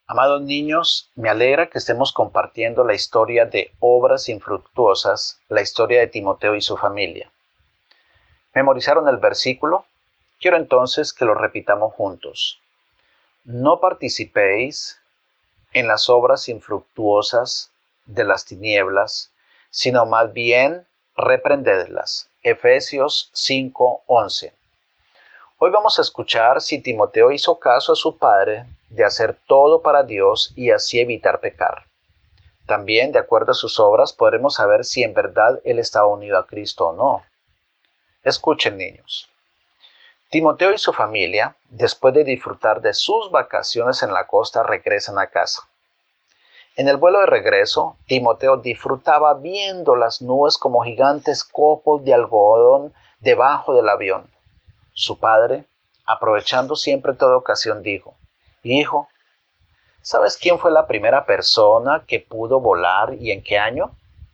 Amados niños, me alegra que estemos compartiendo la historia de obras infructuosas, la historia de Timoteo y su familia. ¿Memorizaron el versículo? Quiero entonces que lo repitamos juntos. No participéis en las obras infructuosas de las tinieblas, sino más bien reprendedlas. Efesios 5:11. Hoy vamos a escuchar si Timoteo hizo caso a su padre de hacer todo para Dios y así evitar pecar. También, de acuerdo a sus obras, podremos saber si en verdad él estaba unido a Cristo o no. Escuchen, niños. Timoteo y su familia, después de disfrutar de sus vacaciones en la costa, regresan a casa. En el vuelo de regreso, Timoteo disfrutaba viendo las nubes como gigantes copos de algodón debajo del avión. Su padre, aprovechando siempre toda ocasión, dijo: Hijo, ¿sabes quién fue la primera persona que pudo volar y en qué año?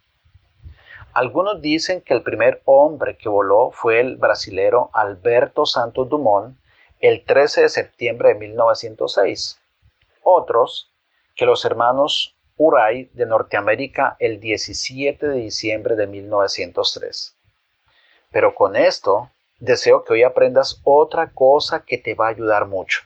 Algunos dicen que el primer hombre que voló fue el brasilero Alberto Santos Dumont el 13 de septiembre de 1906. Otros, que los hermanos Wright de Norteamérica el 17 de diciembre de 1903. Pero con esto, deseo que hoy aprendas otra cosa que te va a ayudar mucho.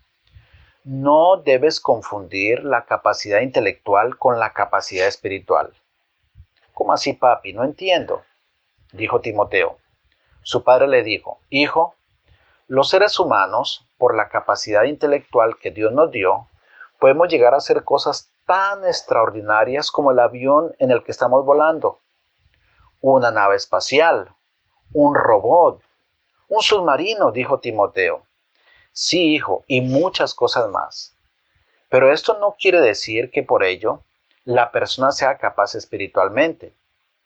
No debes confundir la capacidad intelectual con la capacidad espiritual. ¿Cómo así, papi? No entiendo, dijo Timoteo. Su padre le dijo: Hijo, los seres humanos, por la capacidad intelectual que Dios nos dio, podemos llegar a hacer cosas tan extraordinarias como el avión en el que estamos volando, una nave espacial, un robot, un submarino, dijo Timoteo. Sí, hijo, y muchas cosas más. Pero esto no quiere decir que por ello la persona sea capaz espiritualmente.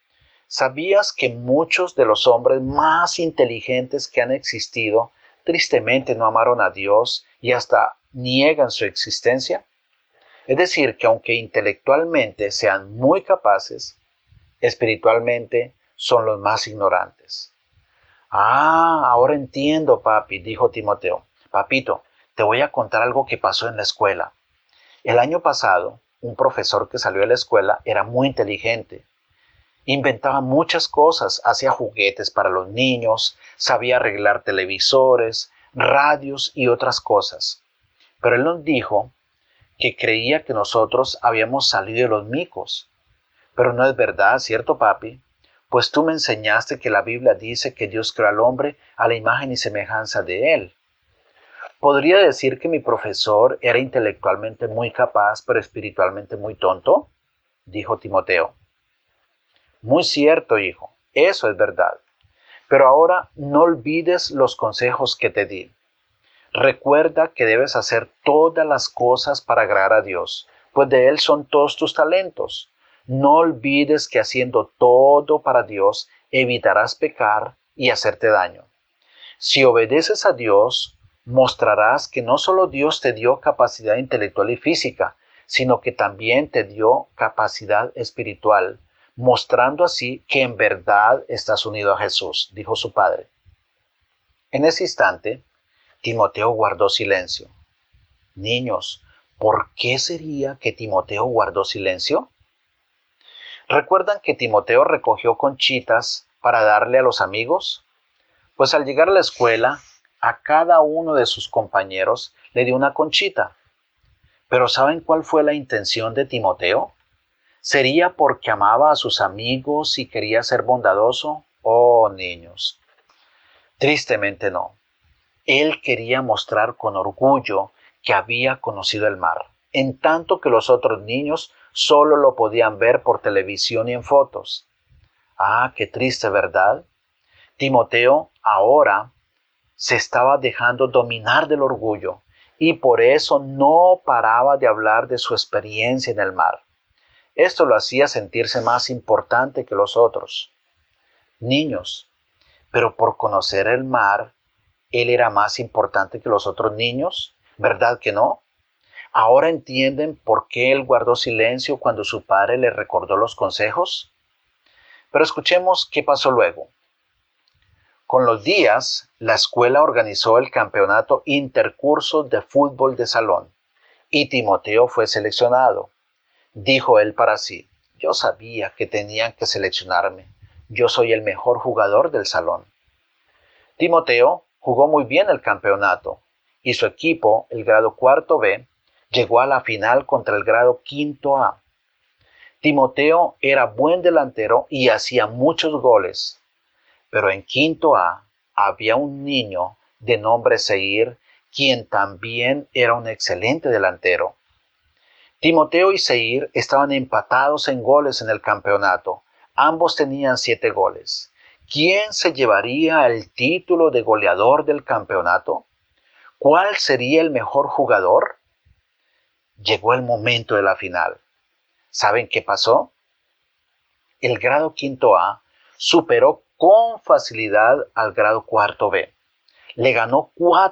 ¿Sabías que muchos de los hombres más inteligentes que han existido tristemente no amaron a Dios y hasta niegan su existencia? Es decir, que aunque intelectualmente sean muy capaces, espiritualmente son los más ignorantes. Ah, ahora entiendo, papi, dijo Timoteo. Papito, te voy a contar algo que pasó en la escuela. El año pasado, un profesor que salió de la escuela era muy inteligente. Inventaba muchas cosas, hacía juguetes para los niños, sabía arreglar televisores, radios y otras cosas. Pero él nos dijo que creía que nosotros habíamos salido de los micos. Pero no es verdad, ¿cierto, papi? Pues tú me enseñaste que la Biblia dice que Dios creó al hombre a la imagen y semejanza de él. ¿Podría decir que mi profesor era intelectualmente muy capaz, pero espiritualmente muy tonto? Dijo Timoteo. Muy cierto, hijo, eso es verdad. Pero ahora no olvides los consejos que te di. Recuerda que debes hacer todas las cosas para agradar a Dios, pues de Él son todos tus talentos. No olvides que haciendo todo para Dios evitarás pecar y hacerte daño. Si obedeces a Dios, mostrarás que no solo Dios te dio capacidad intelectual y física, sino que también te dio capacidad espiritual, mostrando así que en verdad estás unido a Jesús, dijo su padre. En ese instante, Timoteo guardó silencio. Niños, ¿por qué sería que Timoteo guardó silencio? ¿Recuerdan que Timoteo recogió conchitas para darle a los amigos? Pues al llegar a la escuela, a cada uno de sus compañeros le dio una conchita. ¿Pero saben cuál fue la intención de Timoteo? ¿Sería porque amaba a sus amigos y quería ser bondadoso? Oh, niños. Tristemente no. Él quería mostrar con orgullo que había conocido el mar, en tanto que los otros niños solo lo podían ver por televisión y en fotos. Ah, qué triste, ¿verdad? Timoteo ahora se estaba dejando dominar del orgullo y por eso no paraba de hablar de su experiencia en el mar. Esto lo hacía sentirse más importante que los otros. Niños, pero por conocer el mar, él era más importante que los otros niños, ¿verdad que no? ¿Ahora entienden por qué él guardó silencio cuando su padre le recordó los consejos? Pero escuchemos qué pasó luego. Con los días, la escuela organizó el campeonato intercurso de fútbol de salón y Timoteo fue seleccionado. Dijo él para sí, yo sabía que tenían que seleccionarme. Yo soy el mejor jugador del salón. Timoteo jugó muy bien el campeonato y su equipo, el grado cuarto B, llegó a la final contra el grado quinto A. Timoteo era buen delantero y hacía muchos goles, pero en quinto A había un niño de nombre Seir, quien también era un excelente delantero. Timoteo y Seir estaban empatados en goles en el campeonato. Ambos tenían 7 goles. ¿Quién se llevaría el título de goleador del campeonato? ¿Cuál sería el mejor jugador? Llegó el momento de la final. ¿Saben qué pasó? El grado quinto A superó con facilidad al grado cuarto B. Le ganó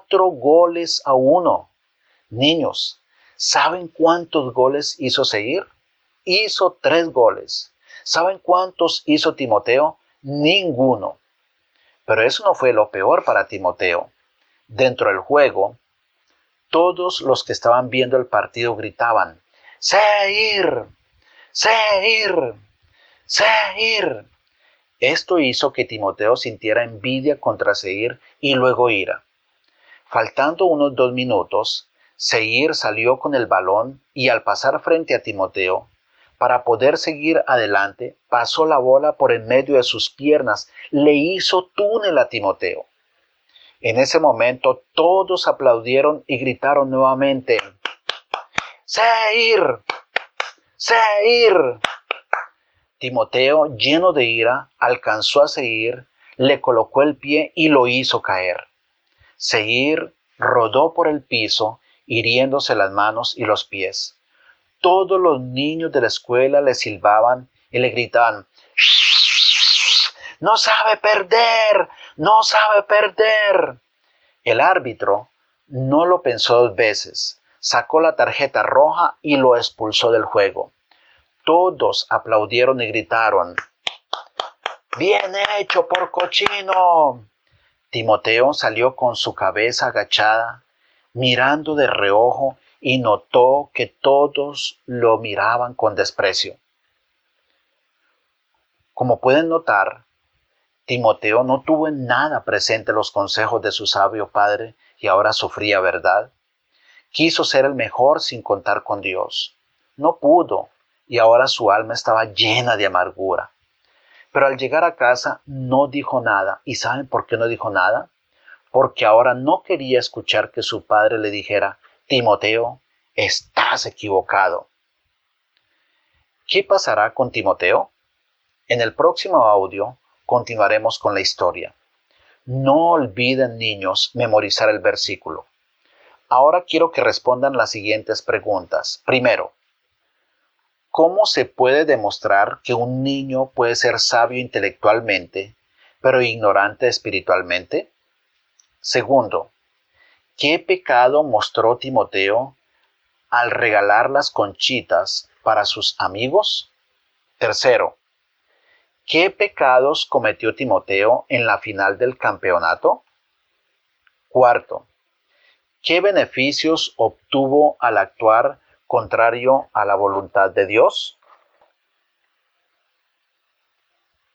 4-1. Niños, ¿saben cuántos goles hizo Seir? Hizo 3 goles. ¿Saben cuántos hizo Timoteo? Ninguno. Pero eso no fue lo peor para Timoteo. Dentro del juego, todos los que estaban viendo el partido gritaban, ¡Seir! ¡Seir! ¡Seir! Esto hizo que Timoteo sintiera envidia contra Seir y luego ira. Faltando unos 2 minutos, Seir salió con el balón y al pasar frente a Timoteo, para poder seguir adelante, pasó la bola por en medio de sus piernas, le hizo túnel a Timoteo. En ese momento todos aplaudieron y gritaron nuevamente, ¡Seir! ¡Seir! Timoteo, lleno de ira, alcanzó a Seir, le colocó el pie y lo hizo caer. Seir rodó por el piso, hiriéndose las manos y los pies. Todos los niños de la escuela le silbaban y le gritaban, ¡No sabe perder! ¡No sabe perder! El árbitro no lo pensó 2 veces, sacó la tarjeta roja y lo expulsó del juego. Todos aplaudieron y gritaron, ¡Bien hecho, por cochino! Timoteo salió con su cabeza agachada, mirando de reojo y notó que todos lo miraban con desprecio. Como pueden notar, Timoteo no tuvo en nada presente los consejos de su sabio padre y ahora sufría, ¿verdad? Quiso ser el mejor sin contar con Dios. No pudo y ahora su alma estaba llena de amargura. Pero al llegar a casa no dijo nada. ¿Y saben por qué no dijo nada? Porque ahora no quería escuchar que su padre le dijera, Timoteo, estás equivocado. ¿Qué pasará con Timoteo? En el próximo audio continuaremos con la historia. No olviden, niños, memorizar el versículo. Ahora quiero que respondan las siguientes preguntas. Primero, ¿cómo se puede demostrar que un niño puede ser sabio intelectualmente, pero ignorante espiritualmente? Segundo, ¿qué pecado mostró Timoteo al regalar las conchitas para sus amigos? Tercero, ¿qué pecados cometió Timoteo en la final del campeonato? Cuarto, ¿qué beneficios obtuvo al actuar contrario a la voluntad de Dios?